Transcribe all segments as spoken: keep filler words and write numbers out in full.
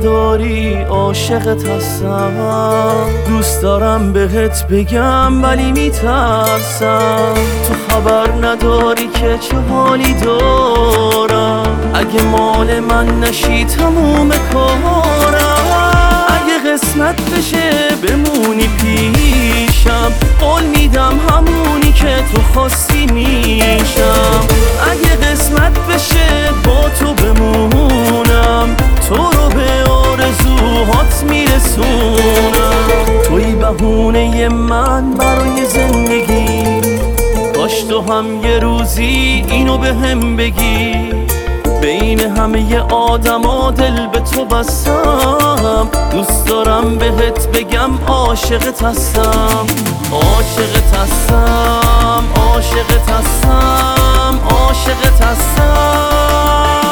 نداری عاشقت هستم. دوست دارم بهت بگم ولی میترسم. تو خبر نداری که چه حالی دارم. اگه مال من نشی تموم کارم. اگه قسمت بشه بمونی پیشم، قول میدم همونی که تو خواستی میشم. اگه قسمت بشه با تو بمونم، تو رو به آرزوهات میرسونم. توی بهونه من برای زندگی، کاش تو هم یه روزی اینو به هم بگی. بین همه آدما دل به تو بستم. دوست دارم بهت بگم عاشقت هستم. عاشقت هستم، عاشقت هستم، عاشقت هستم.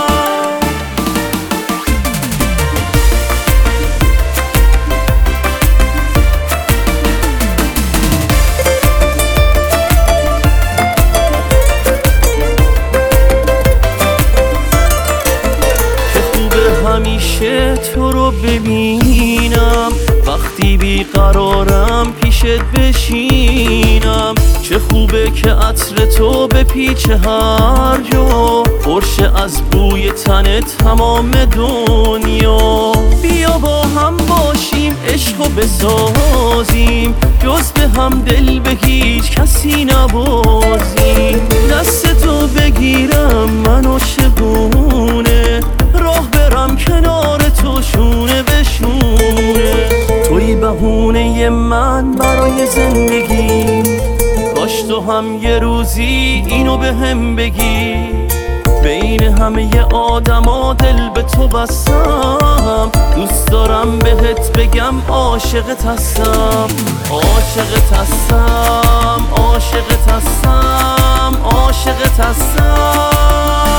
همیشه تو رو ببینم، وقتی بیقرارم پیشت بشینم. چه خوبه که عطر تو بپیچه هر جا، پرشه از بوی تنت تمام دنیا. بیا با هم باشیم عشقو بسازیم، جز به هم دل به هیچ کسی نبازیم. دست تو بگیرم منو شگونه، راه برم کنار تو شونه به شونه. توی بهونه من برای زندگی، کاش تو هم یه روزی اینو به هم بگی. بین همه آدما دل به تو بستم. دوست دارم بهت بگم عاشقت هستم. عاشقت هستم، عاشقت هستم، عاشقت هستم.